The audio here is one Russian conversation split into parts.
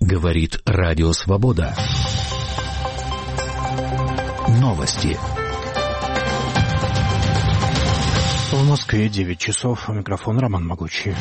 Говорит Радио Свобода. Новости. В Москве 9 часов. Микрофон Роман Могучий.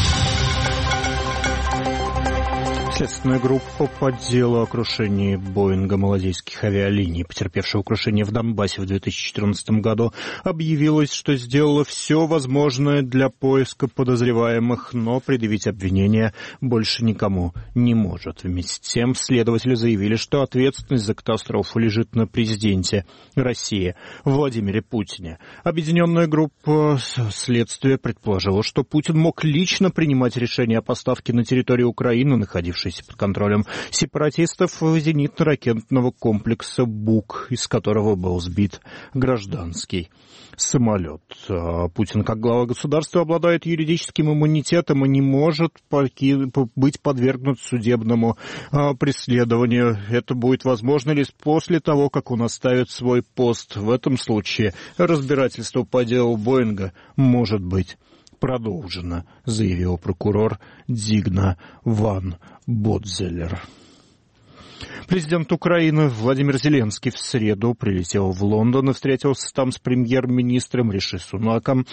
Следственная группа по делу о крушении Боинга малазийских авиалиний, потерпевшего крушение в Донбассе в 2014 году, объявилась, что сделала все возможное для поиска подозреваемых, но предъявить обвинения больше никому не может. Вместе с тем следователи заявили, что ответственность за катастрофу лежит на президенте России Владимире Путине. Объединенная группа следствия предположила, что Путин мог лично принимать решения о поставке на территорию Украины, находившейся под контролем сепаратистов, зенитно-ракетного комплекса «Бук», из которого был сбит гражданский самолет. Путин, как глава государства, обладает юридическим иммунитетом и не может быть подвергнут судебному преследованию. Это будет возможно лишь после того, как он оставит свой пост. В этом случае разбирательство по делу Боинга может быть продолжено, заявил прокурор Дигна Ван Бодзелер. Президент Украины Владимир Зеленский в среду прилетел в Лондон и встретился там с премьер-министром Риши Сунаком,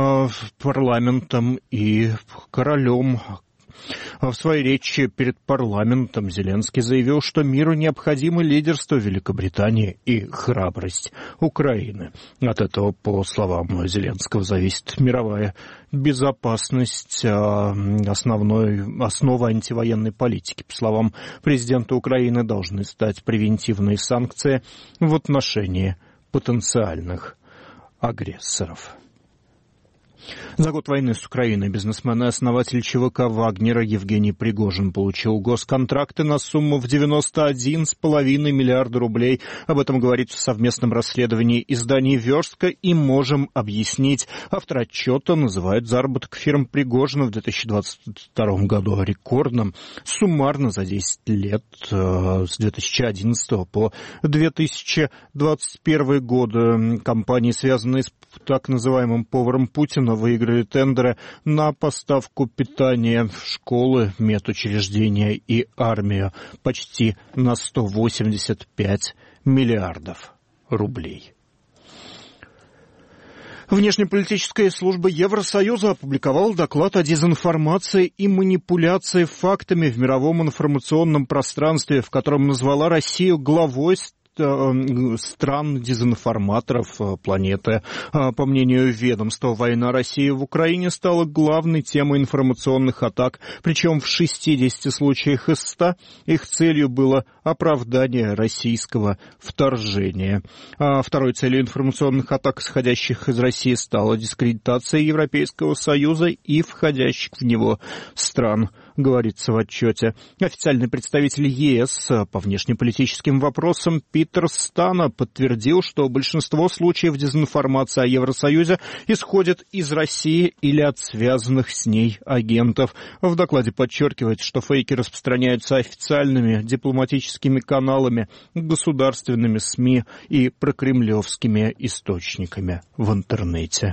парламентом и королем. В своей речи перед парламентом Зеленский заявил, что миру необходимо лидерство Великобритании и храбрость Украины. От этого, по словам Зеленского, зависит мировая безопасность, основа антивоенной политики. По словам президента Украины, должны стать превентивные санкции в отношении потенциальных агрессоров. За год войны с Украиной бизнесмен и основатель ЧВК «Вагнера» Евгений Пригожин получил госконтракты на сумму в 91,5 миллиарда рублей. Об этом говорится в совместном расследовании изданий «Верстка» и «Можем объяснить». Автор отчета называет заработок фирм Пригожина в 2022 году рекордным. Суммарно за 10 лет, с 2011 по 2021 год, компании, связанные с так называемым поваром Путина, выиграли тендеры на поставку питания в школы, медучреждения и армию почти на 185 миллиардов рублей. Внешнеполитическая служба Евросоюза опубликовала доклад о дезинформации и манипуляции фактами в мировом информационном пространстве, в котором назвала Россию главой стран дезинформаторов планеты. По мнению ведомства, война России в Украине стала главной темой информационных атак, причем в 60 случаях из 100 их целью было оправдание российского вторжения. Второй целью информационных атак, исходящих из России, стала дискредитация Европейского Союза и входящих в него стран, говорится в отчете. Официальный представитель ЕС по внешнеполитическим вопросам Питер Стана подтвердил, что большинство случаев дезинформации о Евросоюзе исходит из России или от связанных с ней агентов. В докладе подчеркивается, что фейки распространяются официальными дипломатическими каналами, государственными СМИ и прокремлевскими источниками в интернете.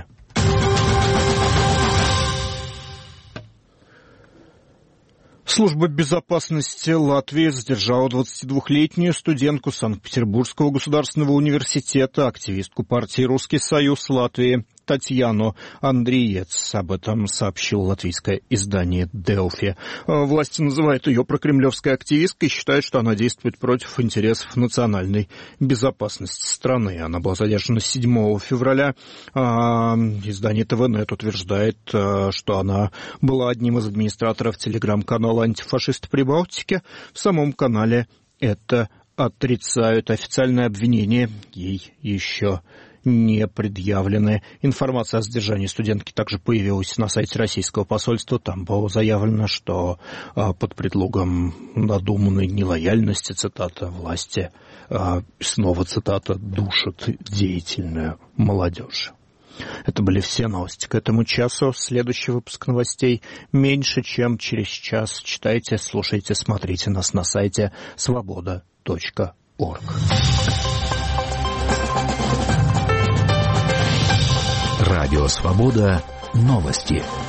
Служба безопасности Латвии задержала 22-летнюю студентку Санкт-Петербургского государственного университета, активистку партии «Русский союз Латвии» Татьяну Андриец. Об этом сообщило латвийское издание «Делфи». Власти называют ее прокремлевской активисткой и считают, что она действует против интересов национальной безопасности страны. Она была задержана 7 февраля. Издание ТВНет утверждает, что она была одним из администраторов телеграм-канала «Антифашисты Прибалтики». В самом канале это отрицают. Официальное обвинение ей еще не предъявлены. Информация о задержании студентки также появилась на сайте российского посольства. Там было заявлено, что под предлогом надуманной нелояльности, цитата, власти, снова цитата, душат деятельную молодежь. Это были все новости к этому часу. Следующий выпуск новостей меньше, чем через час. Читайте, слушайте, смотрите нас на сайте svoboda.org. Радио «Свобода». Новости.